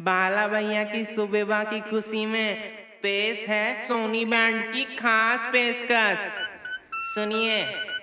बाला भैया की सुबह की खुशी में पेश है सोनी बैंड की खास पेशकश। सुनिए।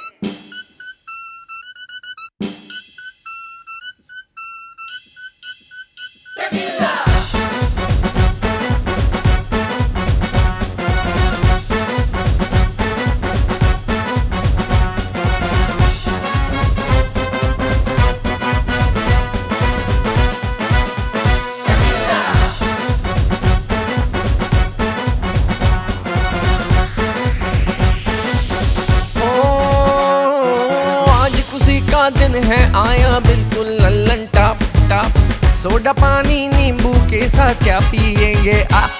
का दिन है आया बिल्कुल लल्लन टॉप टॉप, सोडा पानी नींबू के साथ क्या पिएंगे आप?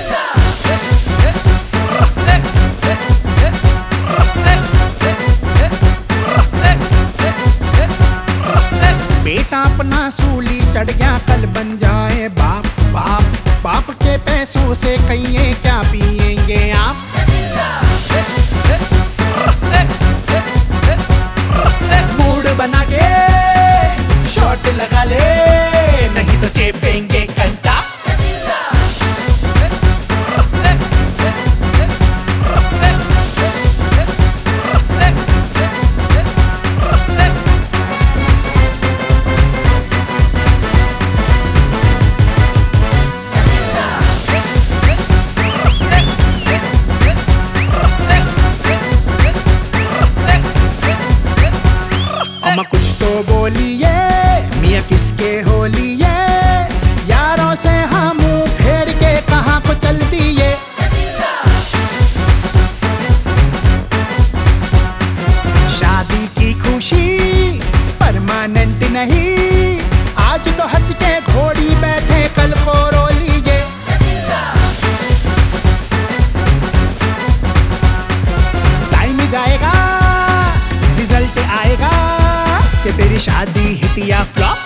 बेटा अपना सूली चढ़ गया कल बन जाए बाप बाप, बाप के पैसों से कहिए क्या पिएंगे आप? बना के शॉट लगा ले, नहीं तो चेपेंगे कंटा। अम्मा कुछ तो बोलिए, मियाँ किसके होलिए, यारों से हम मुंह फेर के कहाँ को चल दिए। शादी की खुशी परमानेंट नहीं, आज तो हंस के घोड़ी बैठे कल को रो लीजिए। टाइम जाएगा रिजल्ट आएगा कि तेरी शादी हिट या फ्लॉप।